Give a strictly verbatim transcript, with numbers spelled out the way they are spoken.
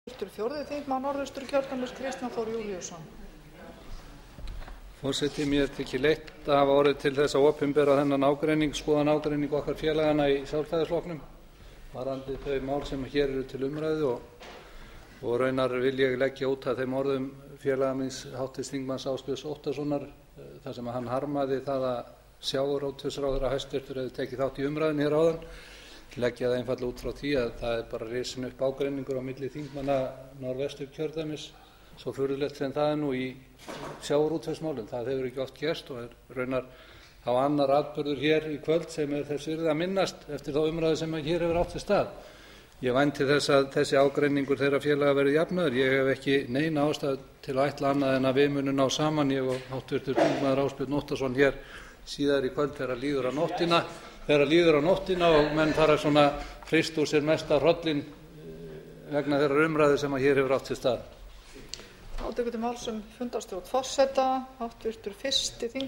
fjórði þingmaður Norðausturkjördæmis, Kristján Þór Júlíusson. Forseti, mér þykir leitt að hafa orðið til þess að opinbera þennan ágreining, skoðan ágreining okkar félagana í Sjálfstæðisflokknum varðandi þau mál sem hér eru til umræðu og, og raunar vil ég leggja út að þeim orðum félaga míns háttvirts þingmanns Ásbjörns Óttarssonar þar sem hann harmaði það að sjávarútvegsráðherra hæstvirtur hefði tekið þátt í umræðunni hér áðan, leggja það einfaldlega út frá því að það er bara risin upp ágreiningur á milli þingmanna Norðvesturkjördæmis, svo furðulegt sem það er nú í sjávarútvegsmálum. Það hefur ekki oft gerst og er raunar á annar atburður hér í kvöld sem er þess virði að minnast eftir þá umræðu sem hér hefur átt sér stað. Ég vænti þess að þessi ágreiningur þeirra félaga verði jafnaður. Ég hef ekki neina ástæðu til að ætla annað en að við munum ná saman, ég og háttvirtur þingmaður Ásbjörn Óttarsson hér síðar í kvöld þegar líður á nóttina, þegar líður á nóttina og menn fara svona hrist úr sér mesta hrollinn vegna þeirrar umræðu sem hér hefur átt sér stað. Þá tekur til máls um fundarstjórn forseta, háttvirtur fyrsti þingmaður